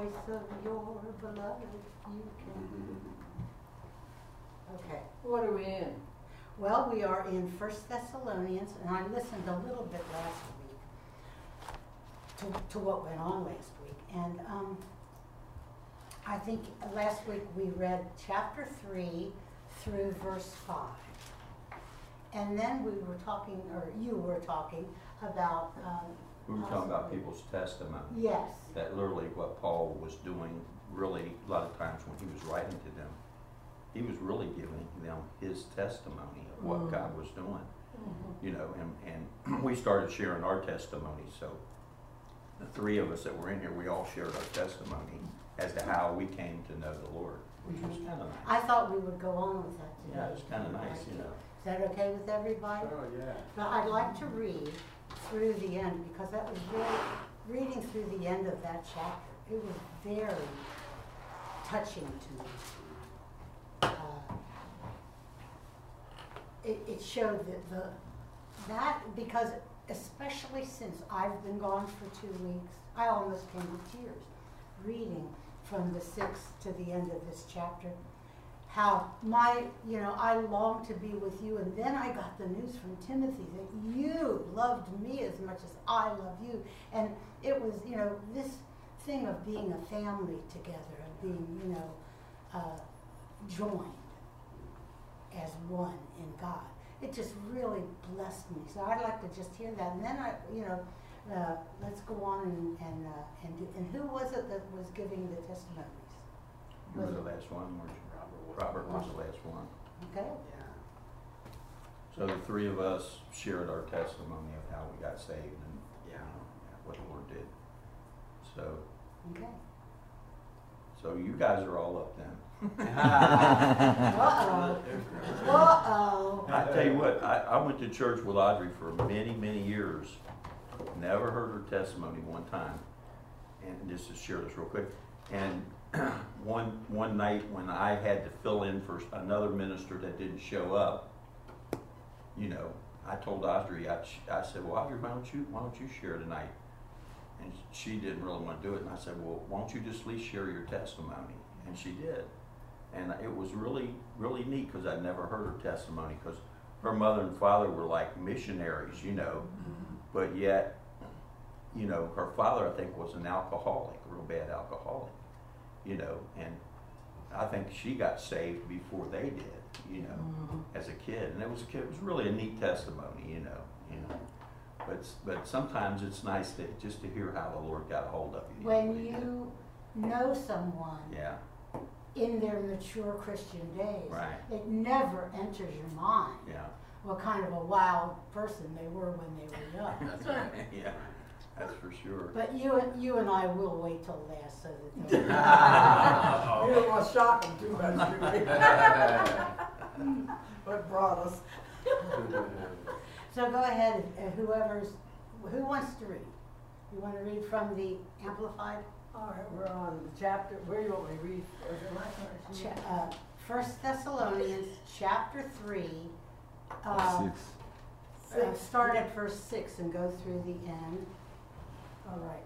voice of your beloved, you can. Okay. What are we in? Well, we are in 1 Thessalonians, and I listened a little bit last week to what went on last week. And I think last week we read chapter 3 through verse 5. And then we were talking, or you were talking, about... we were talking about people's testimony. Yes. That literally what Paul was doing, really, a lot of times when he was writing to them, he was really giving them his testimony of what God was doing. You know, and we started sharing our testimony. So the three of us that were in here, we all shared our testimony as to how we came to know the Lord, which was kind of nice. I thought we would go on with that today. Yeah, it's kind of nice, you know. Is that okay with everybody? Oh, yeah. Now, I'd like to read through the end, because that was reading through the end of that chapter, it was very touching to me. It showed that because especially since I've been gone for 2 weeks, I almost came to tears reading from the 6th to the end of this chapter. How I long to be with you, and then I got the news from Timothy that you loved me as much as I love you, and it was, this thing of being a family together, of being, joined as one in God. It just really blessed me. So I'd like to just hear that, and then let's go on and who was it that was giving the testimonies? You were the last one, weren't you? Robert was the last one. Okay. Yeah. So the three of us shared our testimony of how we got saved and what the Lord did. So. Okay. So you guys are all up then. Uh-oh. I tell you what, I went to church with Audrey for many, many years. Never heard her testimony one time. And just to share this real quick. And one night when I had to fill in for another minister that didn't show up, I told Audrey, I said, well, Audrey, why don't you share tonight? And she didn't really want to do it. And I said, well, why don't you just at least share your testimony? And she did. And it was really, really neat because I'd never heard her testimony, because her mother and father were like missionaries, but yet, her father, I think, was an alcoholic, a real bad alcoholic, and I think she got saved before they did, as a kid. And it was really a neat testimony, But sometimes it's nice just to hear how the Lord got a hold of you. When you know someone in their mature Christian days, right, it never enters your mind what kind of a wild person they were when they were young. That's right. Yeah, that's for sure. But you and I will wait till last so that You don't want to shock them too much, do we? What brought us? So go ahead, who wants to read? You want to read from the Amplified? All right, we're on the chapter. Where do you want me to read? Is it my turn? 1 Thessalonians chapter 3. 6. Start at verse 6 and go through the end. All right.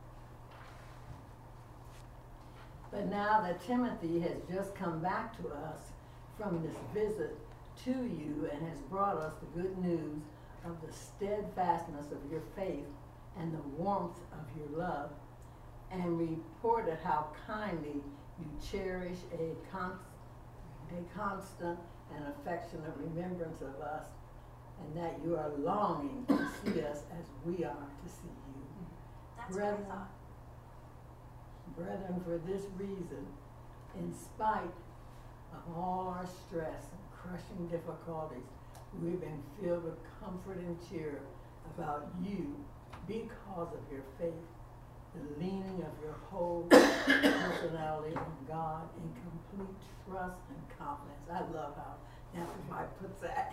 But now that Timothy has just come back to us from this visit to you and has brought us the good news of the steadfastness of your faith and the warmth of your love, and reported how kindly you cherish a constant and affectionate remembrance of us, and that you are longing to see us as we are to see you. That's what I thought. Brethren, for this reason, in spite of all our stress and crushing difficulties, we've been filled with comfort and cheer about you because of your faith, the leaning of your whole personality on God in complete trust and confidence. I love how Amplified puts that.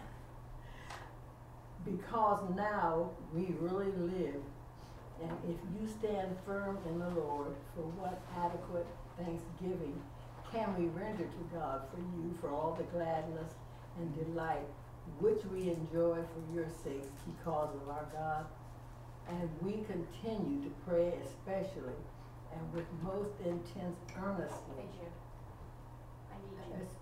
Because now we really live, and if you stand firm in the Lord, for what adequate thanksgiving can we render to God for you, for all the gladness and delight which we enjoy for your sakes because of our God? And we continue to pray especially and with most intense earnestly. Hey, Jude. I need you.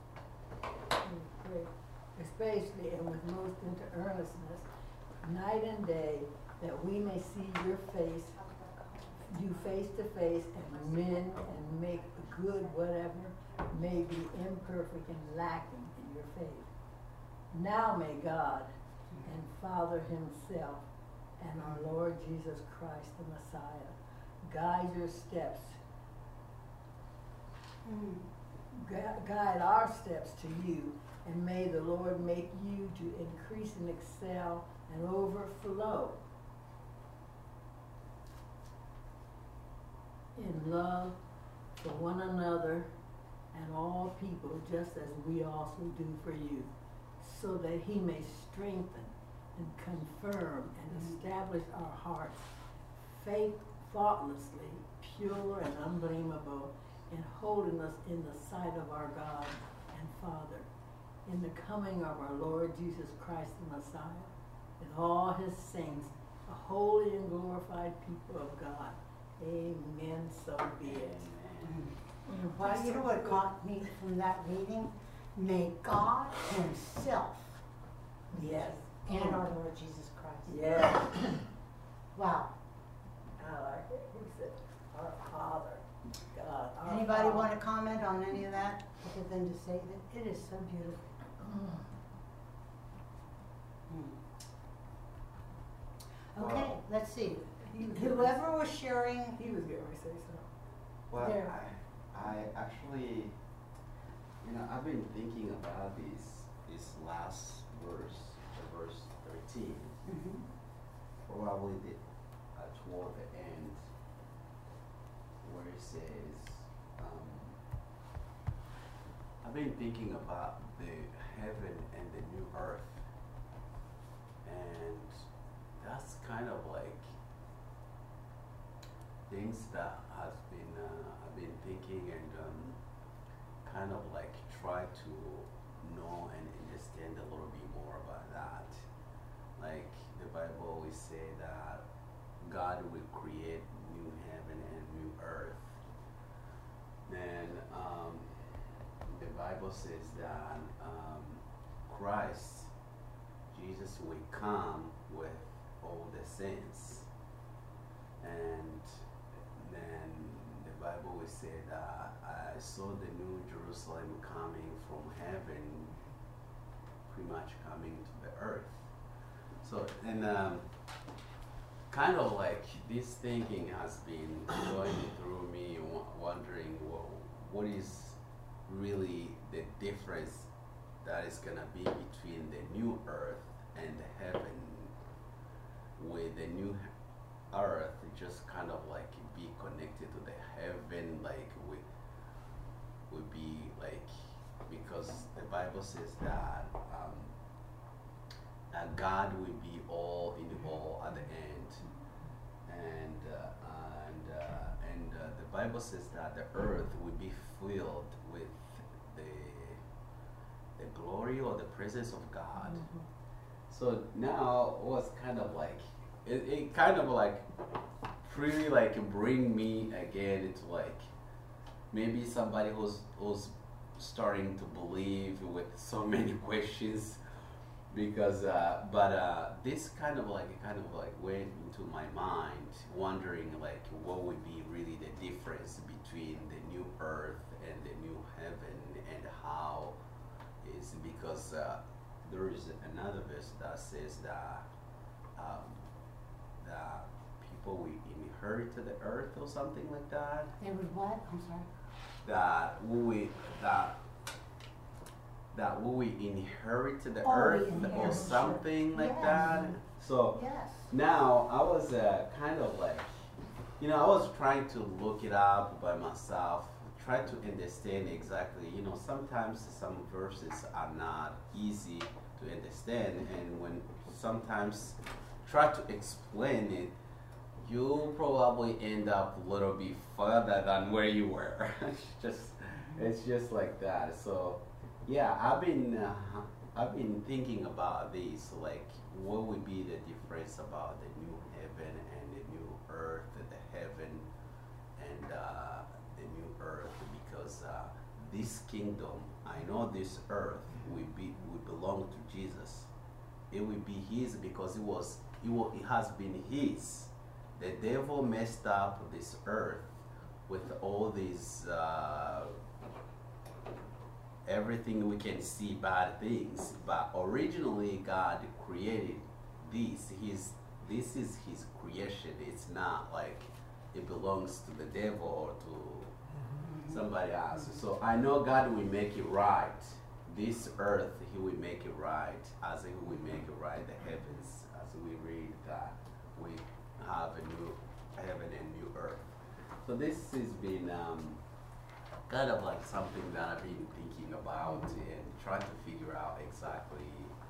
Especially and with most into earnestness, night and day, that we may see your face, you face to face, and mend and make good whatever may be imperfect and lacking in your faith. Now may God and Father himself and our Lord Jesus Christ the Messiah guide your steps, guide our steps to you, and may the Lord make you to increase and excel and overflow in love for one another and all people, just as we also do for you, so that he may strengthen and confirm and establish our hearts, faith faultlessly, pure and unblameable, and holding us in the sight of our God and Father, in the coming of our Lord Jesus Christ the Messiah, and all his saints, the holy and glorified people of God. Amen, so be it. Well, you know what caught me from that reading? May God himself Yes. and our Lord Jesus Christ. Yes. Wow. I like it. He said, our Father, God. Our Anybody Father. want to comment on any of that, other than to say that it is so beautiful? Okay, Wow. let's see. He was Whoever was sharing, He was getting ready to say something. Well, There. I actually, I've been thinking about this last verse, the verse 13, probably toward the end, where it says, I've been thinking about the heaven and the new earth, and that's kind of like things that has been I've been thinking and kind of like try to know and understand a little bit more about that. Like the Bible always say that God will create new heaven and new earth. Then the Bible says that Christ, Jesus, will come with all the saints, and then the Bible will say that I saw the new Jerusalem coming from heaven, pretty much coming to the earth. So, and kind of like this thinking has been going through me, wondering what is really the difference that is going to be between the new earth and the heaven, with the new earth just kind of like be connected to the heaven, like would be like, because the Bible says that God will be all in all at the end, and the Bible says that the earth will be filled with the glory or the presence of God. So now it was kind of like it kind of like really like bring me again into like maybe somebody who's starting to believe with so many questions, because this kind of like went into my mind, wondering like what would be really the difference between the new earth and the new heaven, and how is, because there is another verse that says that that people will inherit the earth or something like that. they would what? I'm sorry. That we inherit the Oh, we earth or inherit, something like yes. that. So Yes. now I was kind of like, I was trying to look it up by myself, try to understand exactly. Sometimes some verses are not easy to understand, and when sometimes try to explain it, you'll probably end up a little bit further than where you were. It's just like that. So yeah, I've been thinking about this, like what would be the difference about the new heaven and the new earth, the heaven, and the new earth because this kingdom, I know this earth will belong to Jesus. It will be his because it has been his. The devil messed up this earth with all these everything we can see bad things, but originally God created this. This is his creation. It's not like it belongs to the devil or to somebody else. So I know God will make it right. This earth, he will make it right, as he will make it right the heavens, as we read that we have a new heaven and new earth. So this has been kind of like something that I've been thinking about and trying to figure out exactly.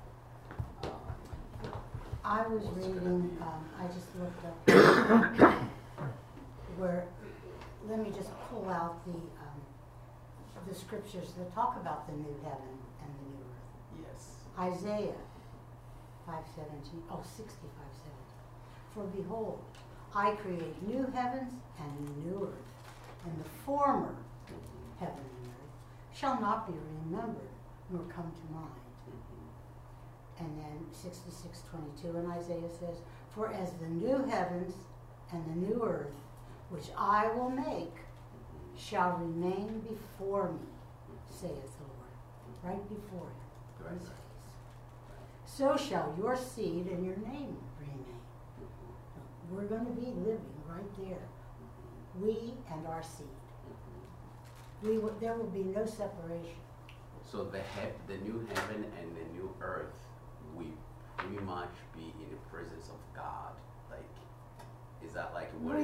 I was What's gonna reading, be- I just looked up where, let me just pull out the scriptures that talk about the new heaven and the new earth. Yes. Isaiah 5:17, 65:17. For behold, I create new heavens and a new earth, and the former heaven and earth shall not be remembered nor come to mind. And then 66:22 in Isaiah says, for as the new heavens and the new earth, which I will make, shall remain before me, saith the Lord. Right before him. Right. His face. So shall your seed and your name remain. We're going to be living right there. We and our seed. There will be no separation. So the new heaven and the new earth, we pretty much be in the presence of God. Like, is that like what?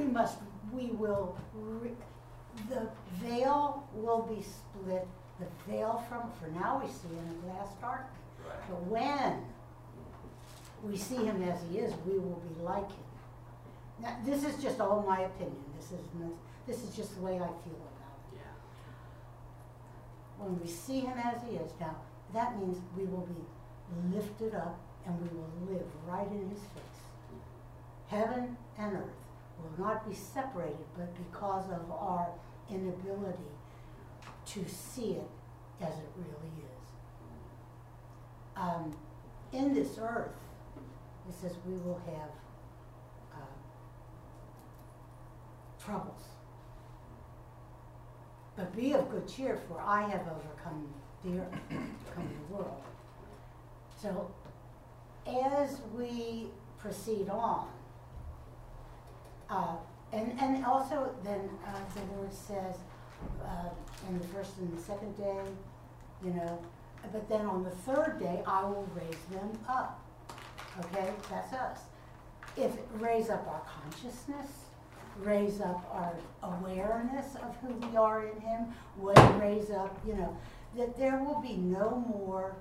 The veil will be split. The veil for now we see in a glass darkly. Right. But when we see him as he is, we will be like him. Now, this is just all my opinion. This is just the way I feel about it. Yeah. When we see him as he is now, that means we will be lifted up and we will live right in his face. Heaven and earth will not be separated, but because of our inability to see it as it really is. In this earth, it says we will have troubles. But be of good cheer, for I have overcome the earth, overcome the world. So, as we proceed on, and also then the Lord says in the first and the second day, but then on the third day I will raise them up. Okay, that's us. Raise up our consciousness, raise up our awareness of who we are in him, raise up, that there will be no more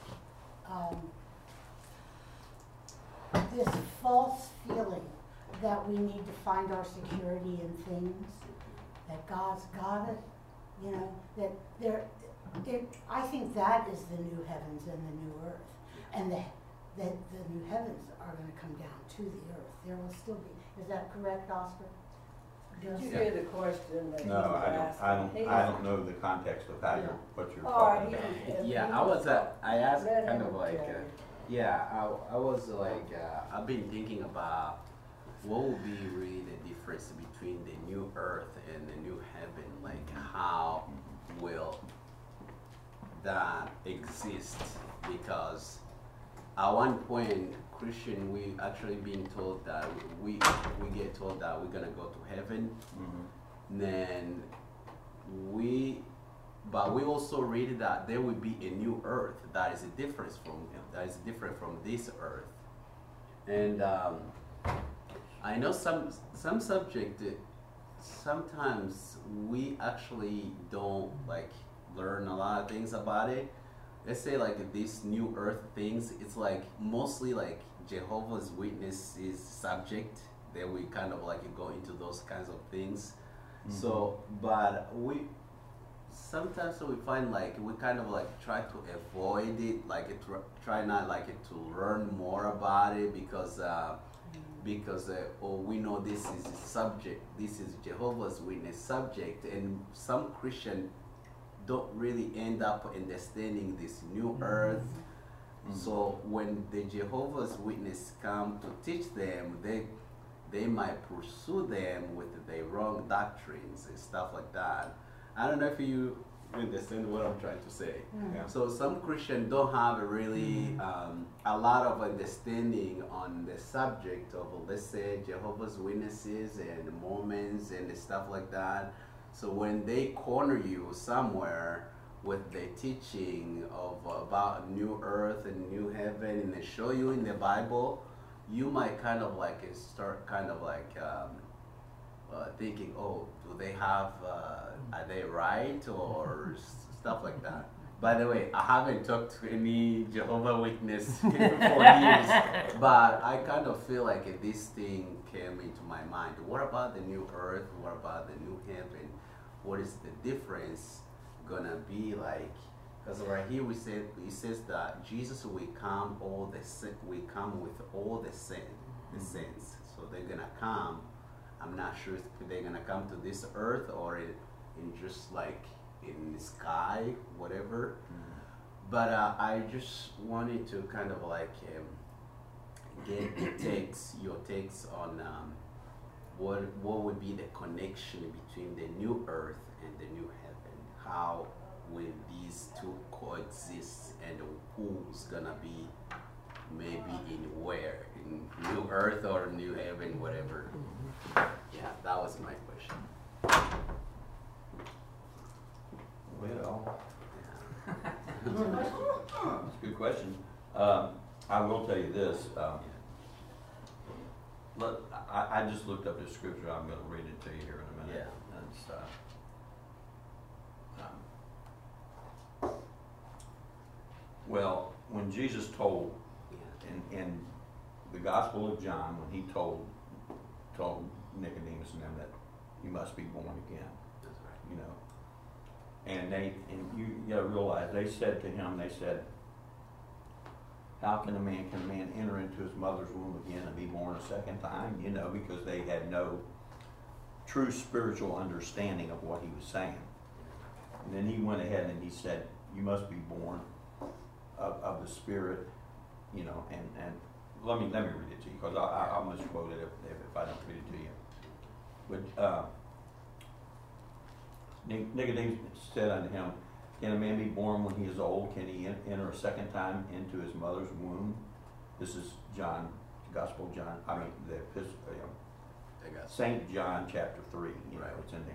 this false feeling that we need to find our security in things, that God's got it, I think that is the new heavens and the new earth. And that the new heavens are going to come down to the earth. There will still be. Is that correct, Oscar? Did you hear the question that he No, was asking? I don't know the context of how what you're Or talking he- about. Yeah, I asked Let kind him of like, tell you. I was like, I've been thinking about what would be really the difference between the new earth and the new heaven. Like, how will that exist? Because at one point, Christian, we actually been told that we get told that we're gonna go to heaven. Mhm. Then we also read that there will be a new earth that is different from this earth. And I know some subject sometimes we actually don't like learn a lot of things about it. Let's say like these new earth things, it's like mostly like Jehovah's Witnesses subject that we kind of like go into those kinds of things. Mhm. So, but sometimes we find like we kind of like try to avoid it, like try not like to learn more about it because because we know this is a subject, this is Jehovah's Witness subject, and some Christians don't really end up understanding this new earth. So when the Jehovah's Witness come to teach them, they might pursue them with the wrong doctrines and stuff like that. I don't know if you understand what I'm trying to say. Yeah. So some Christians don't have really a lot of understanding on the subject of, let's say, Jehovah's Witnesses and Mormons and stuff like that. So when they corner you somewhere with the teaching of about new earth and new heaven, and they show you in the Bible, you might kind of like start kind of like thinking, oh, do they have, are they right, or stuff like that. By the way, I haven't talked to any Jehovah Witness for years, but I kind of feel like this thing came into my mind. What about the new earth? What about the new heaven? What is the difference gonna be like? Because right here it says that Jesus will come with all the sins. So they're gonna come. I'm not sure if they're gonna come to this earth or in just like in the sky, whatever. But I just wanted to kind of like get your takes on what would be the connection between the new earth and the new heaven. How will these two coexist, and who's gonna be maybe in where, in new earth or new heaven, whatever. Yeah, that was my question. Well, Yeah. that's a good question. I will tell you this. I just looked up this scripture. I'm going to read it to you here in a minute. Yeah. It's, well, when Jesus told in the Gospel of John, when he told Nicodemus and them that you must be born again, That's right. you know, and you got to realize they said to him, they said, how can a man enter into his mother's womb again and be born a second time? You know, because they had no true spiritual understanding of what he was saying. And then he went ahead and he said, you must be born of the Spirit, you know, and let me read it to you, because I'll misquote it if I don't read it to you. But Nicodemus said unto him, can a man be born when he is old? Can he enter a second time into his mother's womb? This is John, the Gospel of John. I mean, the Saint John chapter 3. You know, it's in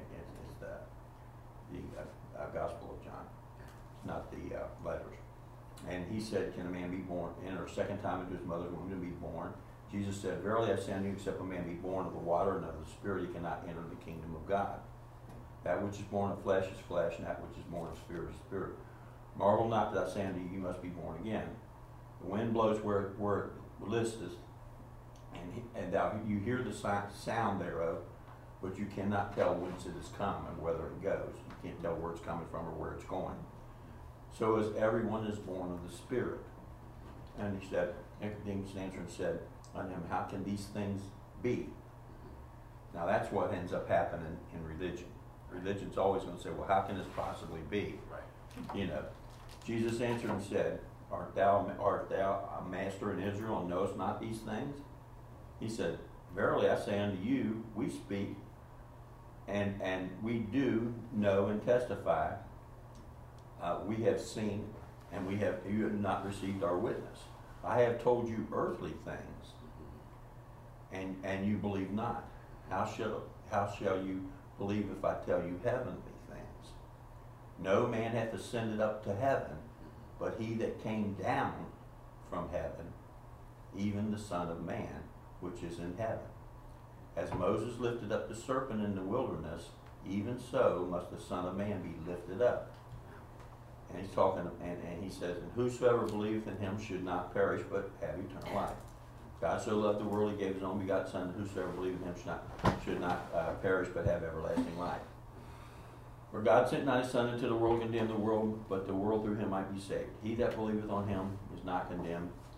the Gospel of John, not the letters. And he said, can a man be born, enter a second time into his mother's womb to be born? Jesus said, verily I say unto you, except a man be born of the water and of the Spirit, he cannot enter the kingdom of God. That which is born of flesh is flesh, and that which is born of spirit is spirit. Marvel not that I say unto you, you must be born again. The wind blows where it listeth, and you hear the sound thereof, but you cannot tell whence it is come and whither it goes. You can't tell where it's coming from or where it's going. So as everyone is born of the Spirit. And he said, Nicodemus answered and said unto him, how can these things be? Now that's what ends up happening in religion. Religion's always going to say, well, how can this possibly be? Right. You know, Jesus answered and said, art thou a master in Israel and knowest not these things? He said, verily I say unto you, we speak and we do know and testify. We have seen and you have not received our witness. I have told you earthly things and you believe not. How shall you believe if I tell you heavenly things? No man hath ascended up to heaven, but he that came down from heaven, even the Son of Man, which is in heaven. As Moses lifted up the serpent in the wilderness, even so must the Son of Man be lifted up. And he's talking, and he says, and whosoever believeth in him should not perish, but have eternal life. God so loved the world, he gave his only begotten Son, that whosoever believeth in him should not perish, but have everlasting life. For God sent not his Son into the world to condemn the world, but the world through him might be saved. He that believeth on him is not condemned,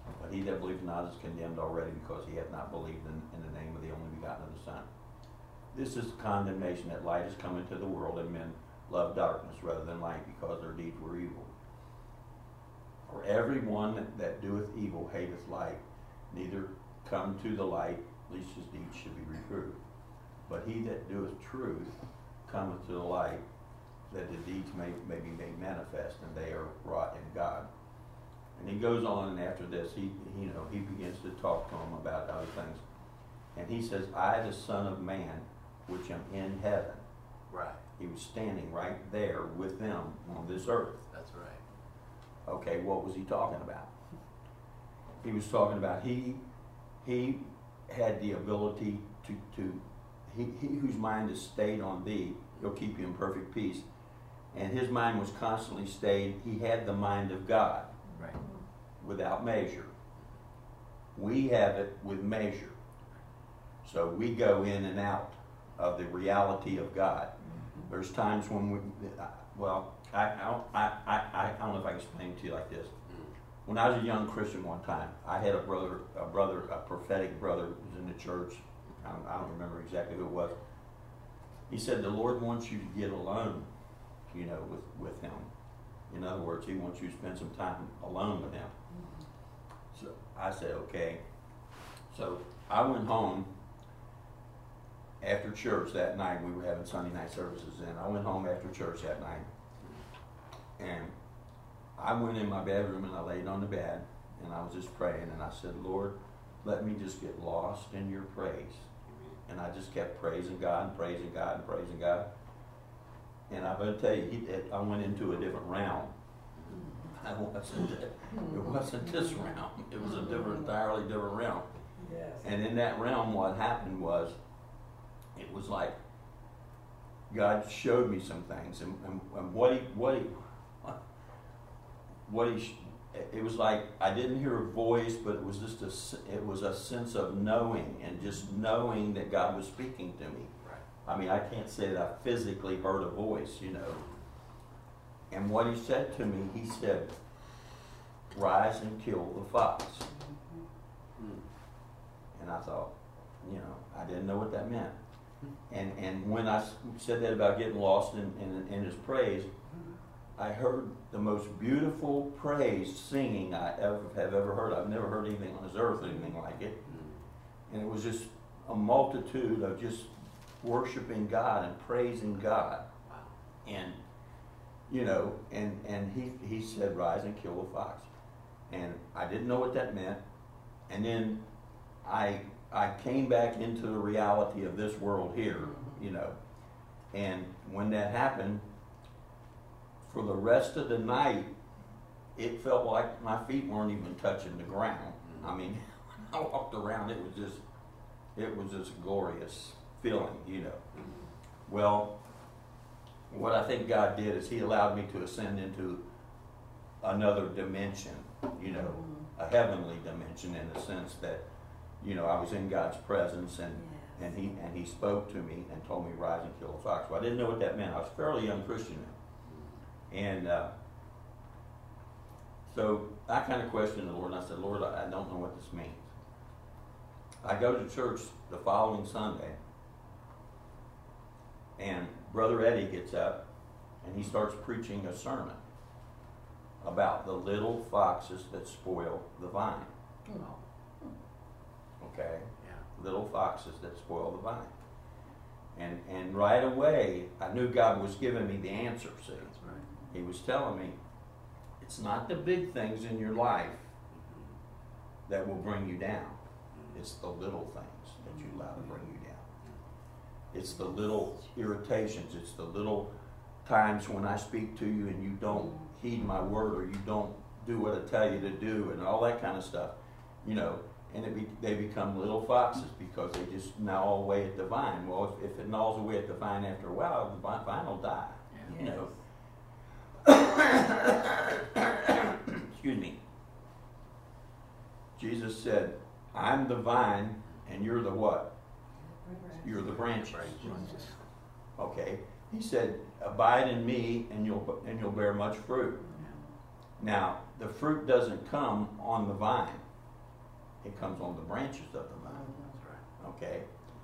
But he that believeth not is condemned already, because he hath not believed in the name of the only begotten of the Son. This is condemnation, that light is come into the world, and men love darkness rather than light, because their deeds were evil. For everyone that doeth evil hateth light, neither come to the light, lest his deeds should be reproved. But he that doeth truth cometh to the light, that the deeds may be made manifest, and they are wrought in God. And he goes on, and after this, he begins to talk to him about other things. And he says, I, the Son of Man, which am in heaven. Right. He was standing right there with them on this earth. That's right. Okay, what was he talking about? He was talking about he had the ability he whose mind is stayed on thee, he'll keep you in perfect peace. And his mind was constantly stayed. He had the mind of God. Right. Without measure. We have it with measure. So we go in and out of the reality of God. Mm-hmm. There's times when I don't know if I can explain it to you like this. When I was a young Christian one time, I had a prophetic brother who was in the church. I don't remember exactly who it was. He said the Lord wants you to get alone, with him. In other words, he wants you to spend some time alone with him. So I said, okay. So I went home after church that night. We were having Sunday night services, and I went home after church that night. And I went in my bedroom and I laid on the bed and I was just praying, and I said, Lord, let me just get lost in your praise. And I just kept praising God and praising God and praising God. And I'm going to tell you, I went into a different realm. It wasn't this realm. It was a entirely different realm. Yes. And in that realm, what happened was, it was like God showed me some things, and it was like I didn't hear a voice, but it was just a sense of knowing, and just knowing that God was speaking to me. Right. I mean, I can't say that I physically heard a voice, And what he said to me, he said, rise and kill the fox. And I thought, I didn't know what that meant. And when I said that about getting lost in his praise, I heard the most beautiful praise singing I have ever heard. I've never heard anything on this earth, anything like it. And it was just a multitude of just worshiping God and praising God. Wow. And, and he said, rise and kill the fox. And I didn't know what that meant. And then I came back into the reality of this world here, And when that happened, for the rest of the night, it felt like my feet weren't even touching the ground. I mean, when I walked around, it was just a glorious feeling, Well, what I think God did is he allowed me to ascend into another dimension, a heavenly dimension, in the sense that, I was in God's presence, and he spoke to me and told me, rise and kill a fox. Well, I didn't know what that meant. I was a fairly young Christian then. And so I kind of questioned the Lord, and I said, Lord, I don't know what this means. I go to church the following Sunday, and Brother Eddie gets up, and he starts preaching a sermon about the little foxes that spoil the vine. Okay? Yeah. Little foxes that spoil the vine. And right away, I knew God was giving me the answer, see. That's right. He was telling me, it's not the big things in your life that will bring you down. It's the little things that you allow to bring you down. It's the little irritations. It's the little times when I speak to you and you don't heed my word, or you don't do what I tell you to do, and all that kind of stuff. And they become little foxes because they just gnaw away at the vine. Well, if it gnaws away at the vine after a while, the vine will die. Excuse me. Jesus said, I'm the vine and you're the what? You're the branches. Okay. He said, abide in me and you'll bear much fruit. Now, the fruit doesn't come on the vine. It comes on the branches of the vine. That's right. Okay?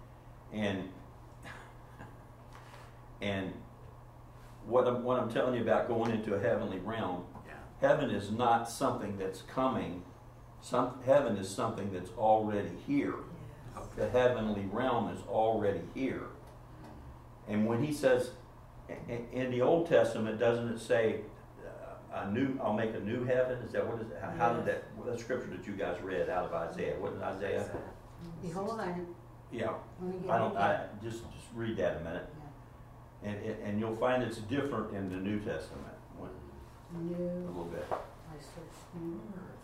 And what I'm telling you about going into a heavenly realm, Yeah. heaven is not something that's coming. Heaven is something that's already here. The heavenly realm is already here. And when he says, in the Old Testament, doesn't it say, I'll make a new heaven? Is that what is it? How did that, what scripture that you guys read out of Isaiah? What is Isaiah? Behold, Yeah. let me get Just read that a minute. And you'll find it's different in the New Testament. A new, little bit. I searched new earth.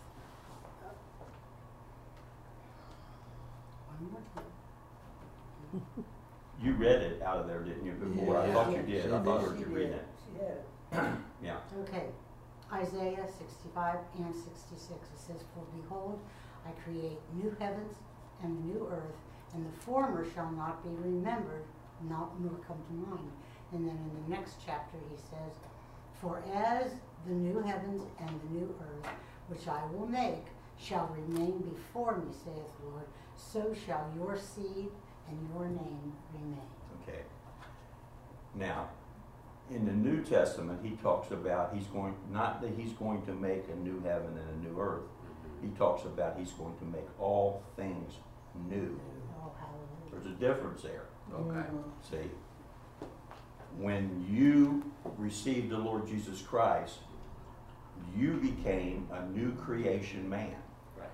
One more time. You read it out of there, didn't you, before? I Yeah. thought you did. I thought I heard She you reading did. it. She had it. Yeah. Okay, Isaiah 65 and 66, it says, For behold, I create new heavens and a new earth, and the former shall not be remembered, nor come to mind. And then in the next chapter he says, For as the new heavens and the new earth, which I will make, shall remain before me, saith the Lord, so shall your seed and your name remain. Okay. Now, in the New Testament, he talks about not that he's going to make a new heaven and a new earth. He talks about he's going to make all things new. Oh, hallelujah. There's a difference there. Okay. See, when you received the Lord Jesus Christ, you became a new creation man. Right.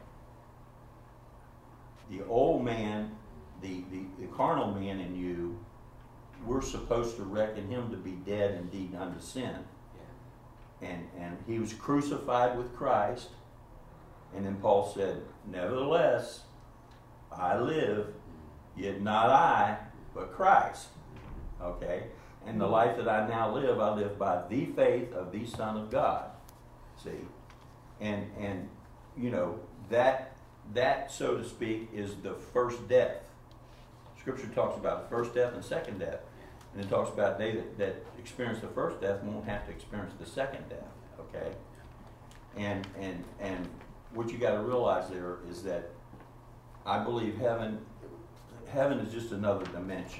The old man, the carnal man in you, we're supposed to reckon him to be dead indeed unto sin. Yeah. And he was crucified with Christ. And then Paul said, Nevertheless, I live, yet not I, but Christ. Okay? And the life that I now live, I live by the faith of the Son of God. See? And you know, that, so to speak, is the first death. Scripture talks about the first death and second death. And it talks about they that experience the first death won't have to experience the second death. Okay? And what you got to realize there is that I believe heaven is just another dimension.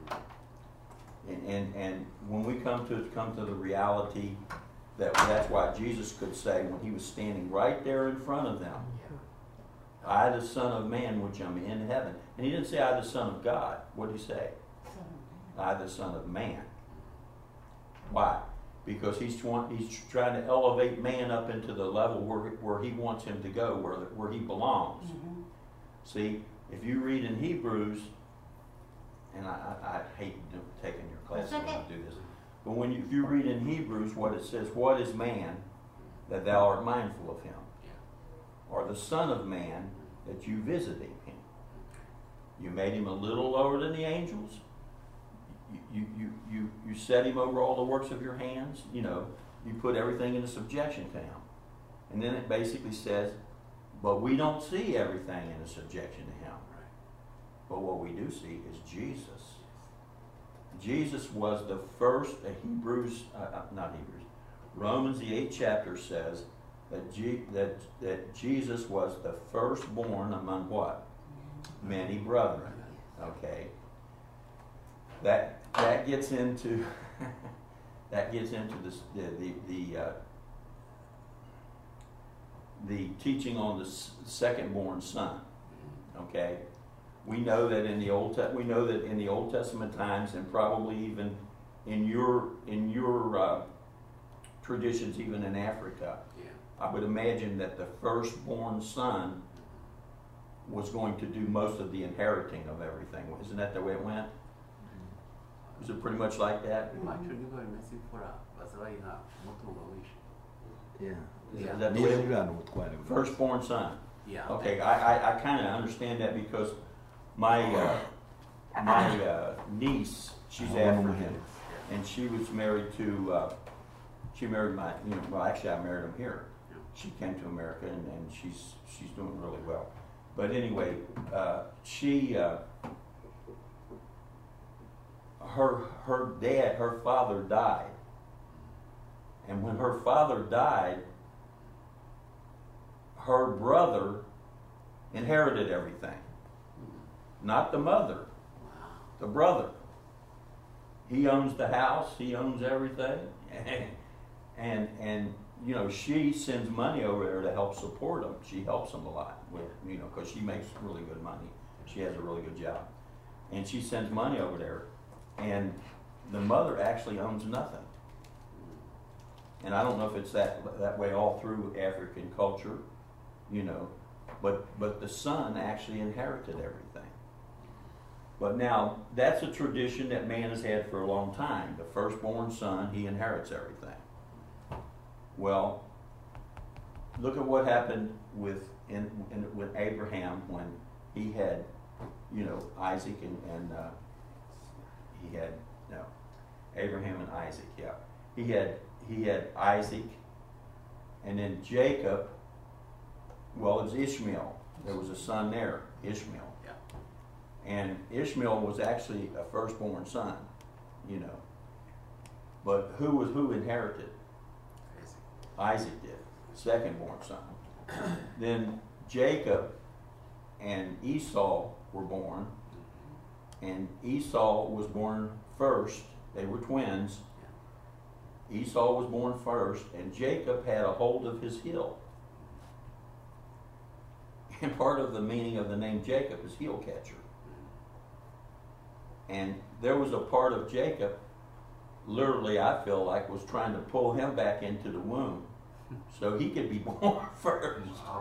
And when we come to the reality that's why Jesus could say when he was standing right there in front of them, I the Son of Man which am in heaven. And he didn't say I the Son of God. What did he say? I the Son of Man. Why? Because he's trying to elevate man up into the level where he wants him to go, where he belongs. Mm-hmm. See, if you read in Hebrews, and I hate taking your class when I do this, but if you read in Hebrews what it says, what is man that thou art mindful of him? Or the Son of Man that you visited him? You made him a little lower than the angels. You set him over all the works of your hands. You know, you put everything into subjection to him. And then it basically says, but we don't see everything in a subjection to him. But what we do see is Jesus. Jesus was the first, Romans the 8th chapter says that Jesus was the firstborn among what? Many brethren. Okay. That gets into the teaching on the second-born son. Okay, we know that in the Old Testament times, and probably even in your traditions, even in Africa, I would imagine that the firstborn son was going to do most of the inheriting of everything. Isn't that the way it went? Was it pretty much like that? Is that the way it, firstborn son? Yeah. Okay, I kind of understand that because my niece, she's African, and she was married to, she married actually I married him here. She came to America and she's doing really well. But anyway, her father died. And when her father died, her brother inherited everything. Not the mother, Wow. the brother. He owns the house, he owns everything. And you know, she sends money over there to help support him. She helps him a lot with, you know, because she makes really good money. She has a really good job. And she sends money over there. And the mother actually owns nothing. And I don't know if it's that way all through African culture, you know, but the son actually inherited everything. But now, that's a tradition that man has had for a long time. The firstborn son, he inherits everything. Well, look at what happened with Abraham when he had, you know, Isaac and he had, no, Abraham and Isaac, yeah. He had Isaac, and then Jacob, well, it was Ishmael. There was a son there, Ishmael. Yeah. And Ishmael was actually a firstborn son, you know. But who inherited? Isaac did, second-born son. Then Jacob and Esau were born, and Esau was born first. They were twins. Esau was born first, and Jacob had a hold of his heel. And part of the meaning of the name Jacob is heel catcher. And there was a part of Jacob, literally I feel like, was trying to pull him back into the womb so he could be born first.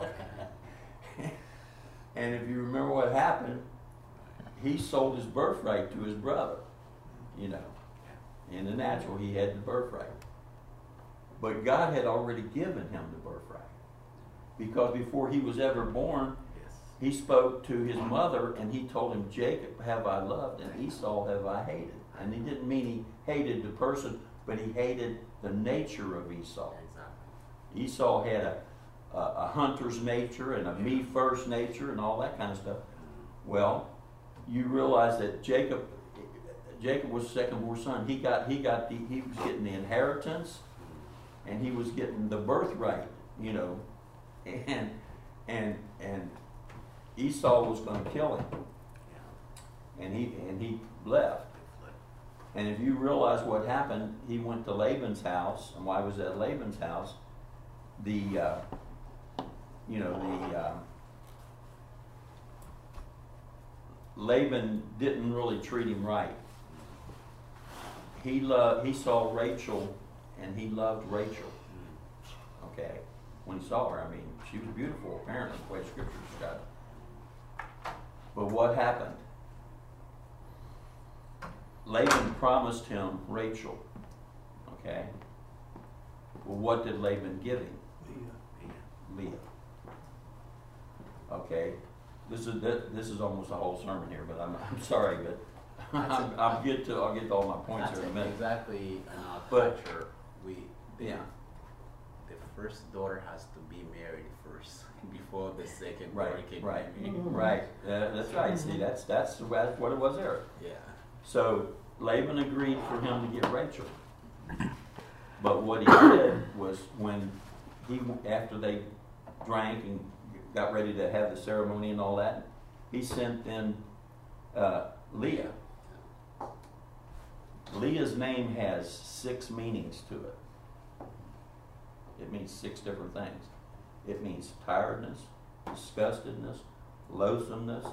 And if you remember what happened, he sold his birthright to his brother, you know. In the natural, he had the birthright. But God had already given him the birthright. Because before he was ever born, he spoke to his mother and he told him, Jacob have I loved and Esau have I hated. And he didn't mean he hated the person, but he hated the nature of Esau. Exactly. Esau had a hunter's nature and a me first nature and all that kind of stuff. Well, you realize that Jacob was second-born son. He was getting the inheritance, and he was getting the birthright, you know, and Esau was going to kill him, and he left. And if you realize what happened, he went to Laban's house, and why was that Laban's house? Laban didn't really treat him right. He saw Rachel, and he loved Rachel. Okay, when he saw her, I mean, she was beautiful, apparently, the way Scripture describes it. But what happened? Laban promised him Rachel. Okay. Well, what did Laban give him? Leah. Okay. This is almost a whole sermon here, but I'm sorry, but I'll get to all my points here in a minute. Exactly. In our But- culture, the first daughter has to be married first before the second daughter can be married. Right. That's right. See, that's what it was there. Yeah. So Laban agreed for him to get Rachel. But what he did was after they drank and got ready to have the ceremony and all that, he sent in Leah. Leah's name has 6 meanings to it. It means 6 different things. It means tiredness, disgustedness, loathsomeness.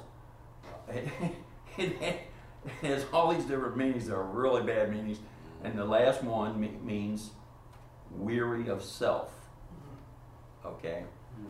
It has all these different meanings that are really bad meanings. And the last one means weary of self. Okay?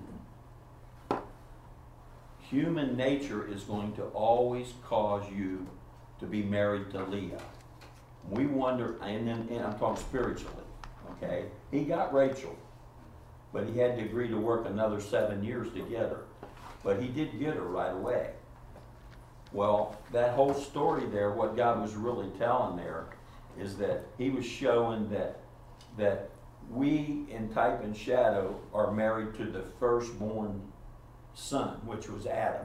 Human nature is going to always cause you to be married to Leah. We wonder, and I'm talking spiritually, okay? He got Rachel, but he had to agree to work another 7 years together. But he did get her right away. Well, that whole story there, what God was really telling there, is that he was showing that we in type and shadow are married to the firstborn son, which was Adam.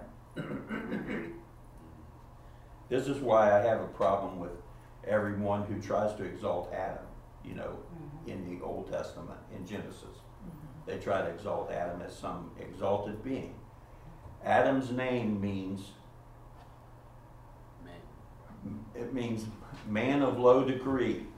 This is why I have a problem with everyone who tries to exalt Adam, you know, in the Old Testament, in Genesis. They try to exalt Adam as some exalted being. Adam's name means, Man. it means man of low degree.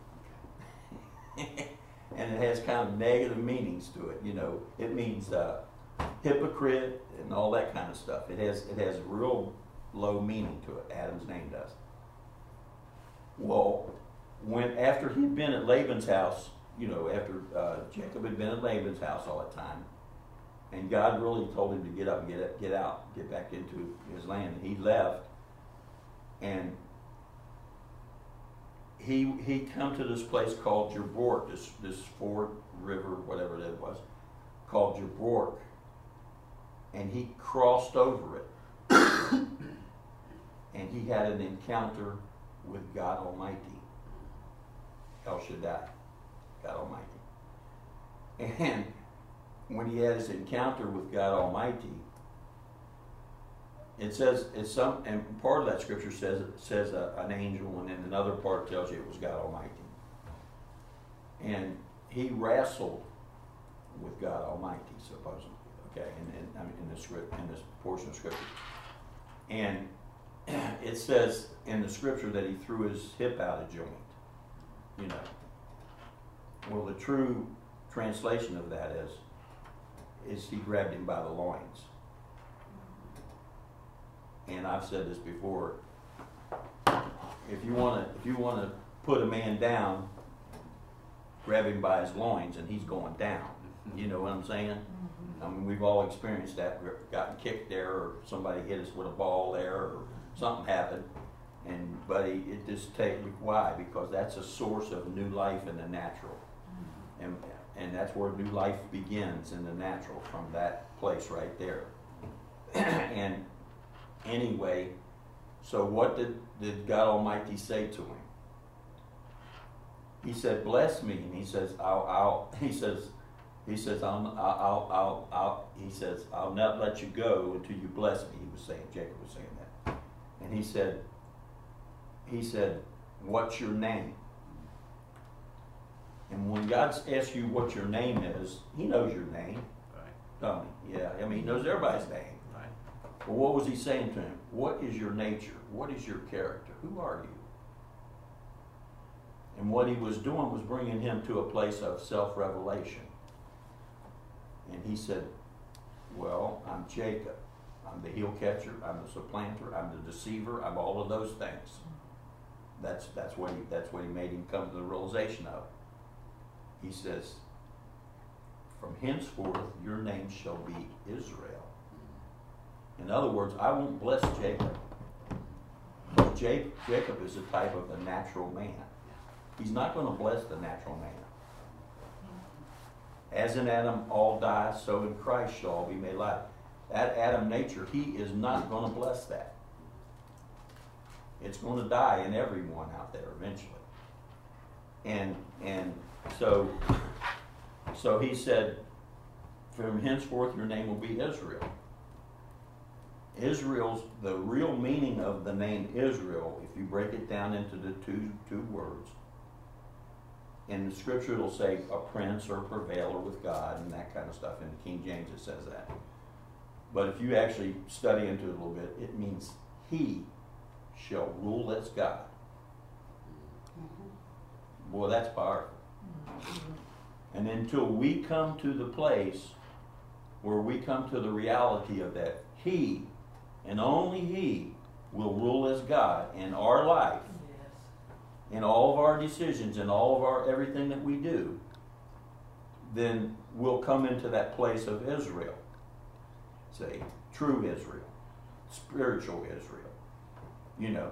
And it has kind of negative meanings to it, you know. It means hypocrite and all that kind of stuff. It has real low meaning to it. Adam's name does. Well, after he'd been at Laban's house, you know, after Jacob had been at Laban's house all the time, and God really told him to get up and get out, get back into his land, and he left, and he come to this place called Jabbok, this Ford River, whatever it was, called Jabbok, and he crossed over it, and he had an encounter with God Almighty, El Shaddai, God Almighty. And when he had his encounter with God Almighty, it says and part of that scripture says an angel, and then another part tells you it was God Almighty. And he wrestled with God Almighty, supposedly. Okay, in this portion of scripture, and it says in the scripture that he threw his hip out of joint. You know. Well, the true translation of that is he grabbed him by the loins. And I've said this before. If you want to put a man down, grab him by his loins, and he's going down. You know what I'm saying? Mm-hmm. I mean, we've all experienced that. We've gotten kicked there, or somebody hit us with a ball there, or something happened. But it just takes. Why? Because that's a source of new life in the natural, and that's where new life begins in the natural, from that place right there. And anyway, so what did God Almighty say to him? He said, "Bless me," and he says, He says, "I'll not let you go until you bless me." He was saying, Jacob was saying that, and he said, "What's your name?" And when God asks you what your name is, He knows your name, Right. don't He? Yeah, I mean, He knows everybody's name. Right. But what was He saying to him? What is your nature? What is your character? Who are you? And what He was doing was bringing him to a place of self-revelation. And he said, "Well, I'm Jacob. I'm the heel catcher. I'm the supplanter. I'm the deceiver. I'm all of those things." That's what he made him come to the realization of. He says, "From henceforth your name shall be Israel." In other words, I won't bless Jacob. But Jacob is a type of the natural man. He's not going to bless the natural man. As in Adam all die, so in Christ shall all be made alive. That Adam nature, he is not going to bless that. It's going to die in everyone out there eventually. And so he said, "From henceforth your name will be Israel." The real meaning of the name Israel, if you break it down into the two words, in the scripture it'll say a prince or a prevailer with God and that kind of stuff. In the King James it says that. But if you actually study into it a little bit, it means he shall rule as God. Boy, that's powerful. And until we come to the place where we come to the reality of that, He, and only He, will rule as God in our life, in all of our decisions, in all of our everything that we do, then we'll come into that place of Israel. Say, true Israel, spiritual Israel. You know.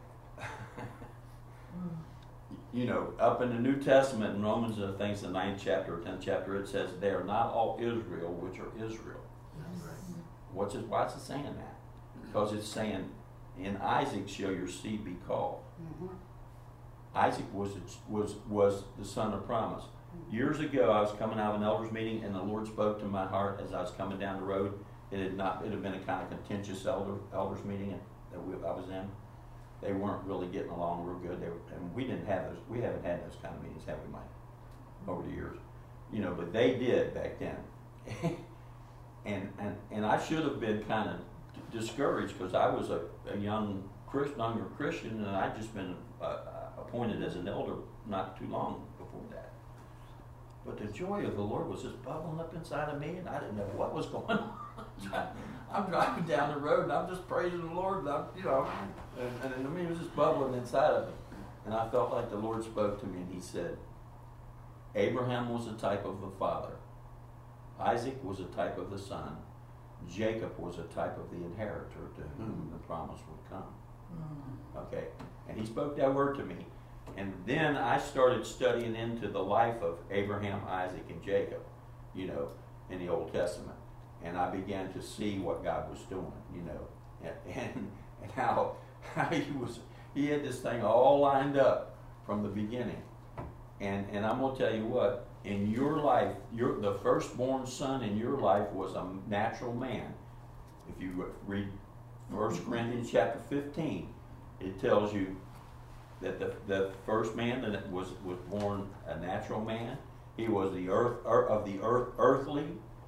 You know, up in the New Testament, in Romans, I think it's the 9th chapter or 10th chapter, it says, "They are not all Israel which are Israel." Why is it saying that? Because it's saying, "In Isaac shall your seed be called." Mm-hmm. Isaac was the son of promise. Mm-hmm. Years ago, I was coming out of an elders meeting, and the Lord spoke to my heart as I was coming down the road. It had been a kind of contentious elders meeting that I was in. They weren't really getting along real good. And we haven't had those kind of meetings, have we, Mike? Over the years, you know. But they did back then. And I should have been kind of discouraged because I was a younger Christian, and I'd just been appointed as an elder not too long before that. But the joy of the Lord was just bubbling up inside of me, and I didn't know what was going on. I'm driving down the road, and I'm just praising the Lord, and and I mean, it was just bubbling inside of me. And I felt like the Lord spoke to me, and He said, Abraham was a type of the father. Isaac was a type of the son. Jacob was a type of the inheritor to whom the promise would come. Okay? And He spoke that word to me. And then I started studying into the life of Abraham, Isaac, and Jacob, in the Old Testament. And I began to see what God was doing, and how He had this thing all lined up from the beginning. And I'm going to tell you what, in your life, the firstborn son in your life was a natural man. If you read 1 Corinthians chapter 15, it tells you that the first man that was born a natural man. He was the earthly,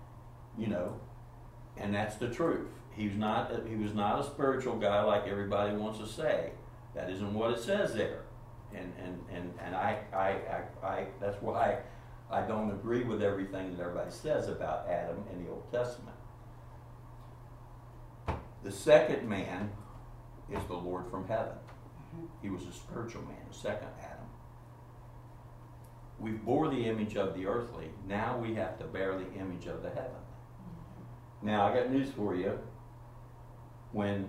and that's the truth. He was not a spiritual guy like everybody wants to say. That isn't what it says there. And I that's why I don't agree with everything that everybody says about Adam in the Old Testament. The second man is the Lord from heaven. He was a spiritual man, the second Adam. We bore the image of the earthly. Now we have to bear the image of the heavenly. Now I got news for you. When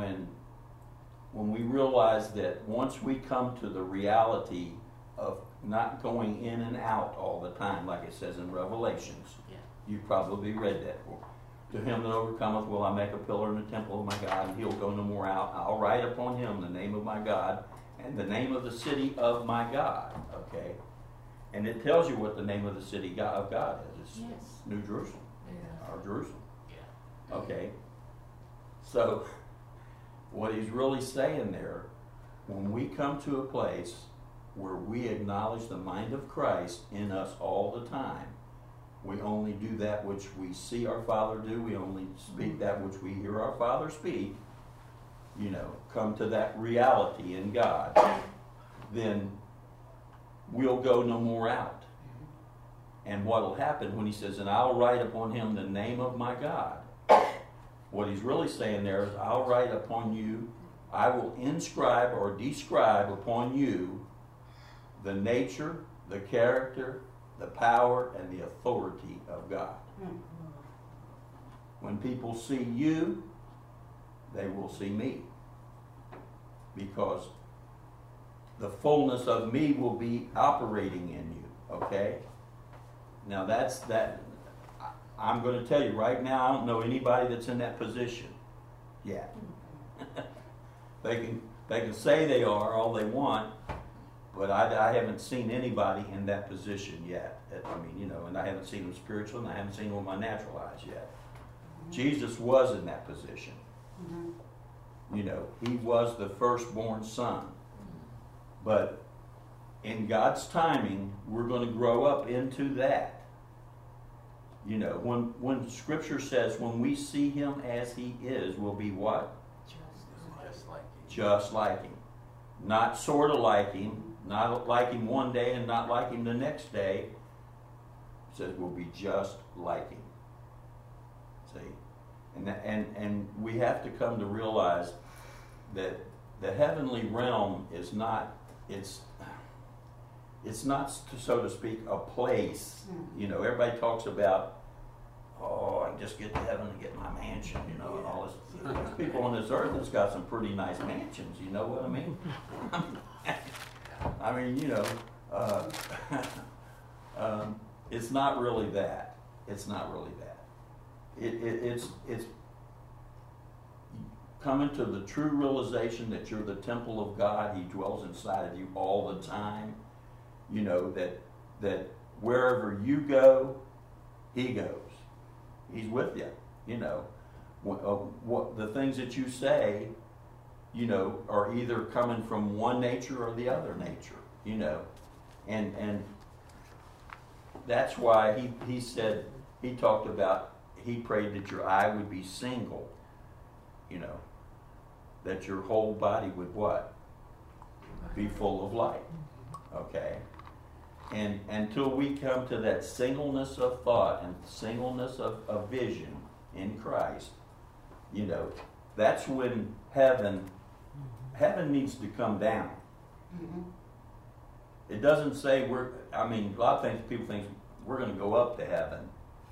we realize that once we come to the reality of not going in and out all the time, like it says in Revelations, you probably read that before. To him that overcometh will I make a pillar in the temple of my God, and he'll go no more out. I'll write upon him the name of my God and the name of the city of my God. Okay? And it tells you what the name of the city of God is. It's New Jerusalem. Yeah. Or Jerusalem. Yeah. Okay? So, what he's really saying there, when we come to a place where we acknowledge the mind of Christ in us all the time, we only do that which we see our Father do. We only speak that which we hear our Father speak. Come to that reality in God. Then we'll go no more out. And what will happen when he says, and I'll write upon him the name of my God. What he's really saying there is, I'll write upon you, I will inscribe or describe upon you the nature, the character, the power, and the authority of God. When people see you, they will see me. Because the fullness of me will be operating in you. Okay? Now that's that. I'm going to tell you right now, I don't know anybody that's in that position yet. They can say they are all they want, but I haven't seen anybody in that position yet. And I haven't seen them spiritual, and I haven't seen them with my natural eyes yet. Jesus was in that position. He was the firstborn son. But in God's timing, we're going to grow up into that. When Scripture says, when we see him as he is, we'll be what? Just like him. Just like him. Not sort of like him, not like him one day and not like him the next day. It says we'll be just like him. See? And we have to come to realize that the heavenly realm is not, it's not, so to speak, a place. Everybody talks about, I can just get to heaven and get my mansion, and all this. There's people on this earth that's got some pretty nice mansions, you know what I mean? It's not really that. It's not really that. It's coming to the true realization that you're the temple of God. He dwells inside of you all the time. That wherever you go, he goes. He's with you. What the things that you say, are either coming from one nature or the other nature. And that's why he said, he talked about, he prayed that your eye would be single, you know, that your whole body would what? Be full of light. Okay? And until we come to that singleness of thought and singleness of vision in Christ, you know, that's when heaven needs to come down. Mhm. It doesn't say a lot of things people think we're going to go up to heaven.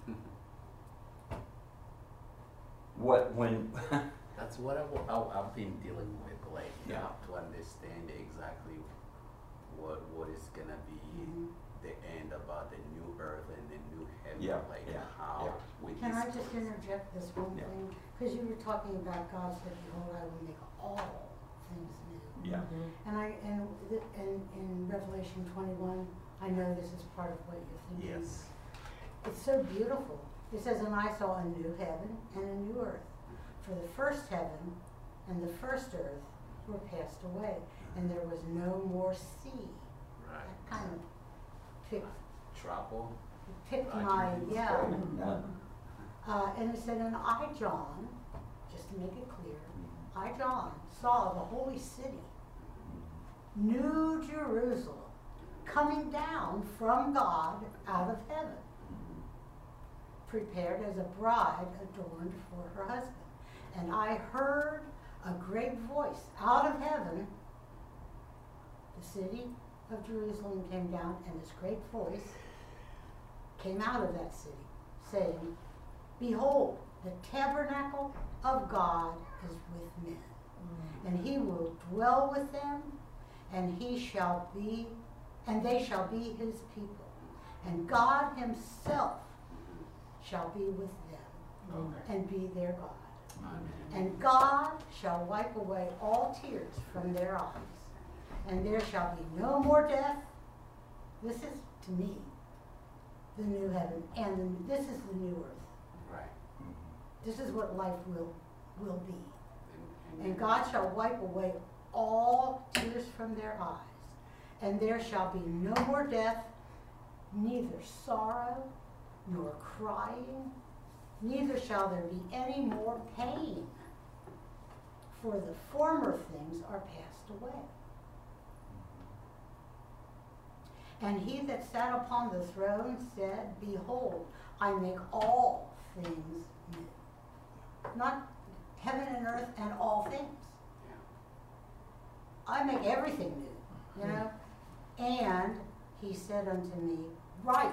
That's what I've been dealing with lately. Yeah. To understand exactly what is gonna be Mhm. the end about the new earth and the new heaven. Yeah, Like yeah, how yeah. with Can this I just interject this one Yeah. thing? Because you were talking about God said, behold, I will make all things new. Yeah. And in Revelation 21, I know this is part of what you're thinking. Yes. It's so beautiful. It says, and I saw a new heaven and a new earth. For the first heaven and the first earth were passed away, and there was no more sea. Right. That kind of Trouble. picked Right. my, yeah. Yeah. And it said, and I, John, just to make it clear, I, John, saw the holy city, New Jerusalem, coming down from God out of heaven, prepared as a bride adorned for her husband. And I heard a great voice out of heaven. The city of Jerusalem came down, and this great voice came out of that city, saying, behold, the tabernacle of God is with men, and he will dwell with them, and they shall be his people, and God himself shall be with them, and be their God. And God shall wipe away all tears from their eyes, and there shall be no more death. This is, to me, the new heaven, and this is the new earth. Right. This is what life will be. And God shall wipe away all tears from their eyes, and there shall be no more death, neither sorrow nor crying, neither shall there be any more pain, for the former things are passed away. And he that sat upon the throne said, behold, I make all things new. Not heaven and earth and all things. I make everything new, you know? And he said unto me, write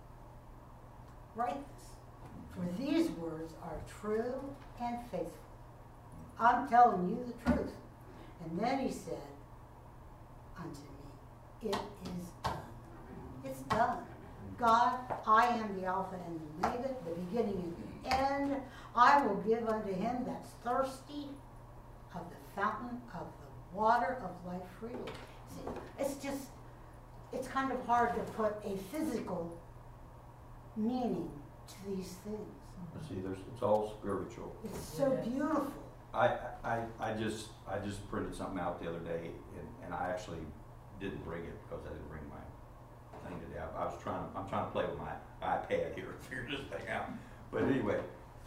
this, for these words are true and faithful. I'm telling you the truth. And then he said unto me, it is done. It's done. God, I am the Alpha and the Omega, the beginning and the end. I will give unto him that's thirsty of the fountain of the water of life freely. See, it's kind of hard to put a physical meaning to these things. See, it's all spiritual. It's so beautiful. I just printed something out the other day, and I actually didn't bring it because I didn't bring my thing today. I'm trying to play with my iPad here to figure this thing out. But anyway,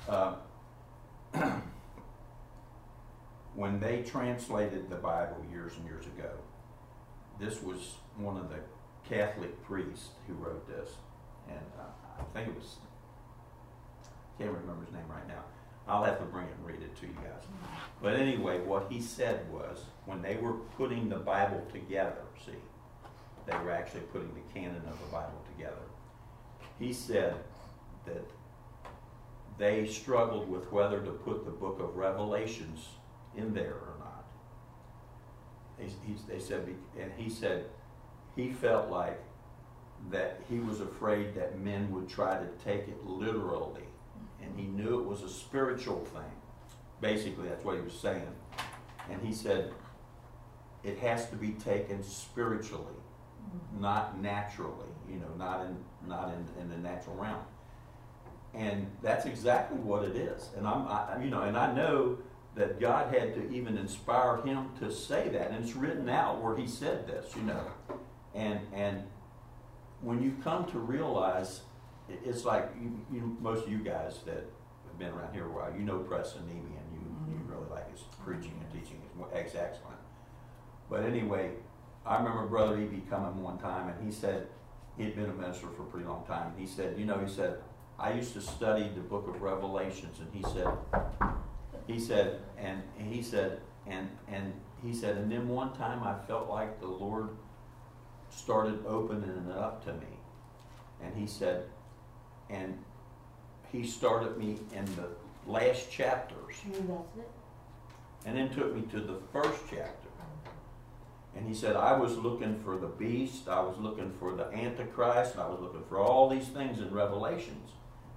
when they translated the Bible years and years ago, this was one of the Catholic priests who wrote this, and I think it was, can't remember his name right now. I'll have to bring it and read it to you guys. But anyway, what he said was, when they were putting the Bible together, see, they were actually putting the canon of the Bible together. He said that they struggled with whether to put the book of Revelations in there or not. They said, and he said he felt like that he was afraid that men would try to take it literally, and he knew it was a spiritual thing. Basically, that's what he was saying. And he said it has to be taken spiritually, not naturally, not in the natural realm. And that's exactly what it is. And and I know that God had to even inspire him to say that, and it's written out where he said this, and when you come to realize, it's like most of you guys that been around here a while. You know Preston Eby, and you really like his preaching and teaching. It's excellent. But anyway, I remember Brother Eby coming one time, and he said, he'd been a minister for a pretty long time. And he said, I used to study the book of Revelations, and he said, and then one time I felt like the Lord started opening it up to me. And he said, and he started me in the last chapters. That's it. And then took me to the first chapter. And he said, I was looking for the beast, I was looking for the Antichrist, and I was looking for all these things in Revelations,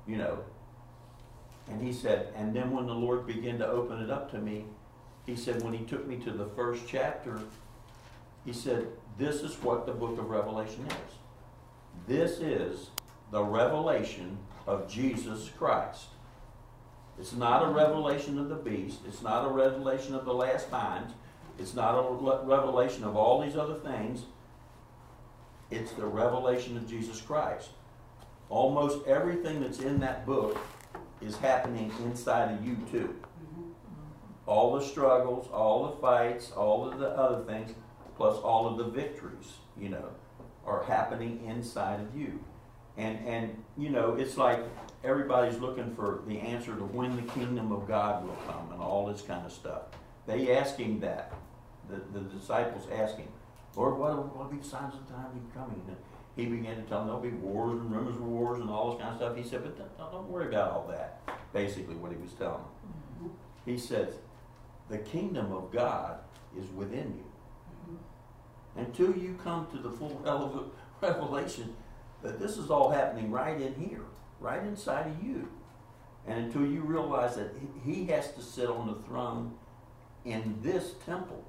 And he said, and then when the Lord began to open it up to me, he said, when he took me to the first chapter, he said, this is what the book of Revelation is. This is the revelation of Jesus Christ. It's not a revelation of the beast. It's not a revelation of the last times. It's not a revelation of all these other things. It's the revelation of Jesus Christ. Almost everything that's in that book is happening inside of you too. All the struggles, all the fights, all of the other things, plus all of the victories, are happening inside of you. And it's like everybody's looking for the answer to when the kingdom of God will come and all this kind of stuff. They ask him that. The disciples ask him, Lord, what will be the signs of the time you're coming? And he began to tell them there'll be wars and rumors of wars and all this kind of stuff. He said, but don't worry about all that. Basically what he was telling them. He says, the kingdom of God is within you. Until you come to the full revelation that this is all happening right in here, right inside of you. And until you realize that he has to sit on the throne in this temple.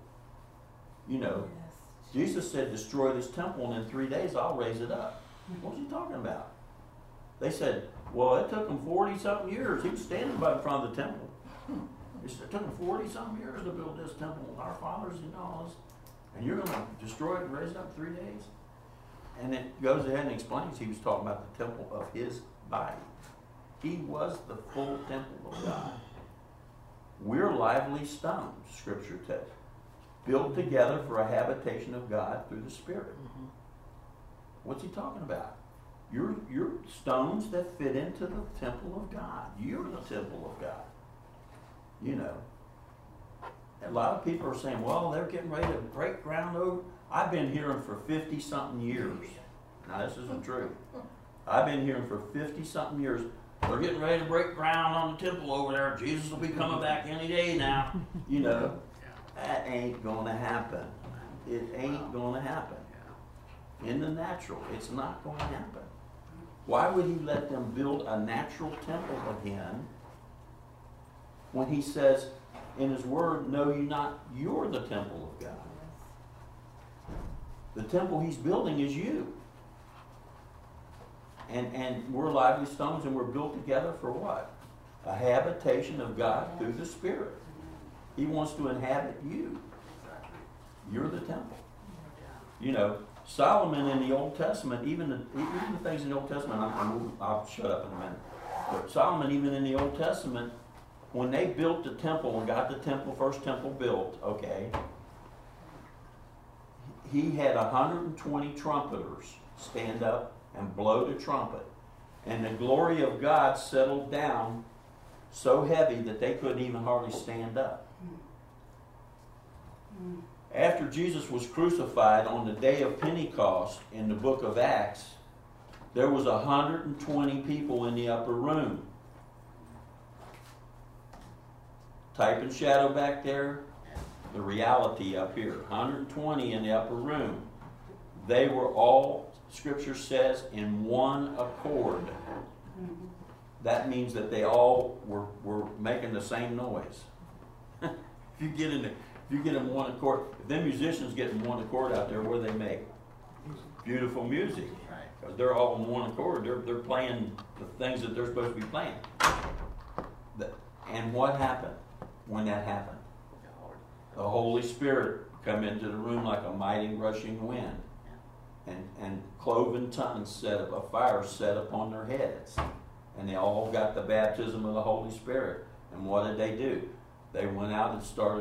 Jesus said, destroy this temple and in 3 days I'll raise it up. What's he talking about? They said, well, it took him 40-something years. He was standing by in front of the temple. It took him 40-something years to build this temple. Our fathers and all this. And you're going to destroy it and raise it up in 3 days? And it goes ahead and explains he was talking about the temple of his body. He was the full temple of God. We're lively stones, Scripture says, built together for a habitation of God through the Spirit. What's he talking about? You're stones that fit into the temple of God. You're the temple of God. A lot of people are saying, well, they're getting ready to break ground over. I've been hearing for 50-something years. Now, this isn't true. I've been hearing for 50-something years, they're getting ready to break ground on the temple over there. Jesus will be coming back any day now. That ain't going to happen. It ain't going to happen. In the natural, it's not going to happen. Why would he let them build a natural temple again when he says in his word, know you not, you're the temple of God. The temple he's building is you. And we're lively stones and we're built together for what? A habitation of God through the Spirit. He wants to inhabit you. You're the temple. Solomon in the Old Testament, even the things in the Old Testament, I'll shut up in a minute. But Solomon, even in the Old Testament, when they built the temple and got the first temple built, he had 120 trumpeters stand up and blow the trumpet. And the glory of God settled down so heavy that they couldn't even hardly stand up. After Jesus was crucified on the day of Pentecost in the book of Acts, there was 120 people in the upper room. Type and shadow back there, the reality up here. 120 in the upper room. They were all, Scripture says, in one accord. That means that they all were making the same noise. If you get in one accord, if them musicians get in one accord out there, what do they make? Beautiful music. Because they're all in one accord. They're playing the things that they're supposed to be playing. And what happened when that happened? The Holy Spirit come into the room like a mighty rushing wind. And cloven tongues of fire set upon their heads. And they all got the baptism of the Holy Spirit. And what did they do? They went out and started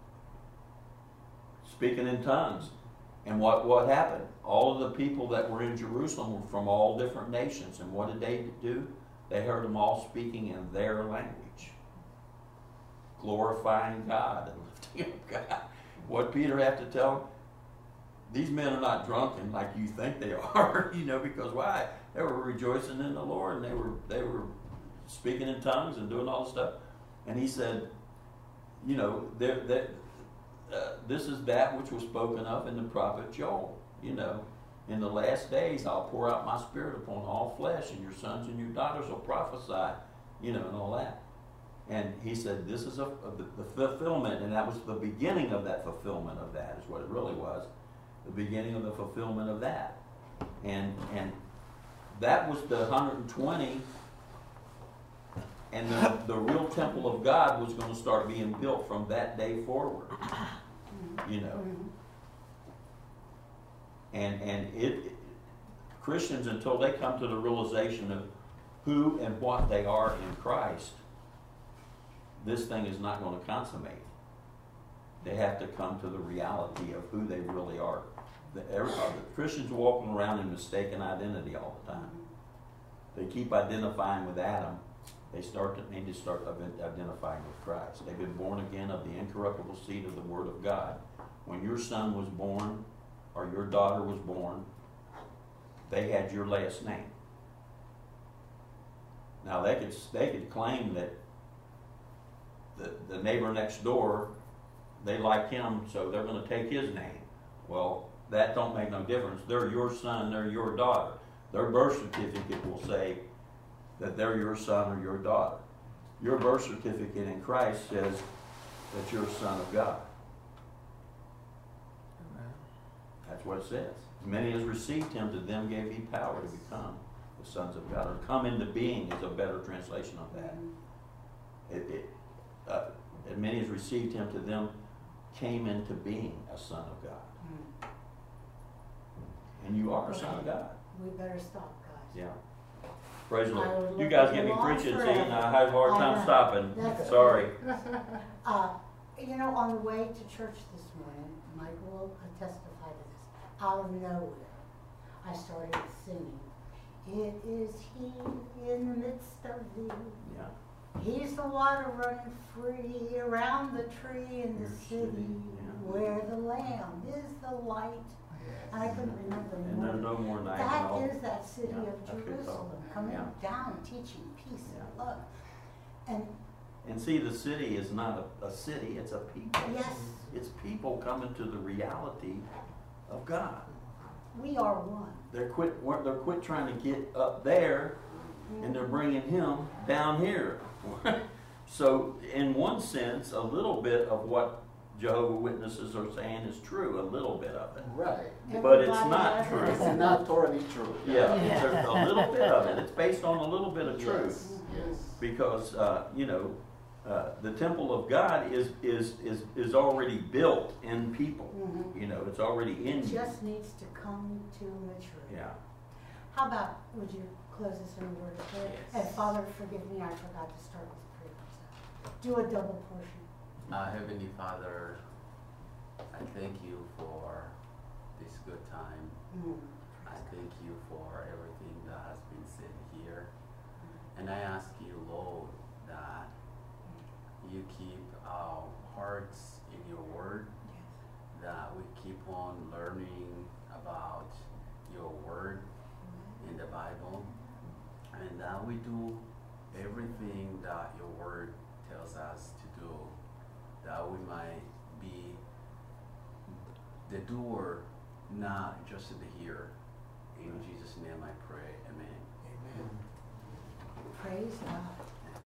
speaking in tongues. And what happened? All of the people that were in Jerusalem were from all different nations. And what did they do? They heard them all speaking in their language, glorifying God and lifting up God. What Peter have to tell them? These men are not drunken like you think they are, because why? They were rejoicing in the Lord, and they were speaking in tongues and doing all this stuff. And he said, this is that which was spoken of in the prophet Joel. In the last days I'll pour out my spirit upon all flesh, and your sons and your daughters will prophesy, and all that. And he said this is the fulfillment, and that was the beginning of that fulfillment of that, is what it really was. The beginning of the fulfillment of that. And that was the 120, and the real temple of God was going to start being built from that day forward. And Christians, until they come to the realization of who and what they are in Christ, this thing is not going to consummate. They have to come to the reality of who they really are. The Christians are walking around in mistaken identity all the time. They keep identifying with Adam. They need to start identifying with Christ. They've been born again of the incorruptible seed of the Word of God. When your son was born or your daughter was born, they had your last name. Now they could claim that the neighbor next door, they like him, so they're going to take his name. Well, that don't make no difference. They're your son, they're your daughter. Their birth certificate will say that they're your son or your daughter. Your birth certificate in Christ says that you're a son of God. That's what it says. As many as received him, to them gave he power to become the sons of God. Or come into being is a better translation of that. As many as received him, to them came into being a son of God. And you are a son of God. We better stop, guys. Yeah. Praise the I Lord. would You look guys at get me the law preaching, see, forever. and I have a hard I time know. stopping. That's Sorry. On the way to church this morning, Michael will testify to this. Out of nowhere, I started singing. It is he in the midst of thee. Yeah. He's the water running free around the tree in the city, where the Lamb is the light. And I couldn't remember And more. there's no more night. That is that city Yeah, of that's good Jerusalem talk. coming Yeah. down, teaching peace Yeah. and love. And And see, the city is not a city, it's a people. yes, It's people coming to the reality of God. we are one. They're quit trying to get up there, and they're bringing him down here. So, in one sense, a little bit of what Jehovah's Witnesses are saying is true, a little bit of it. Right. But it's Everybody not has true. their It's not totally true. Yeah, it's a little bit of it. It's based on a little bit of truth. Yes. Because the temple of God is already built in people. Mhm. It's already in It you. just needs to come to maturity. Yeah. How about, would you close this in a word of prayer? Yes. And Father, forgive me, I forgot to start with prayer. So do a double portion. Heavenly Father, I thank you for this good time. I thank you for everything that has been said here. And I ask you, Lord, that you keep our hearts in your word, that we keep on learning about your word in the Bible, and that we do everything that your word tells us to do, that we might be the doer, not just the hearer. In Jesus'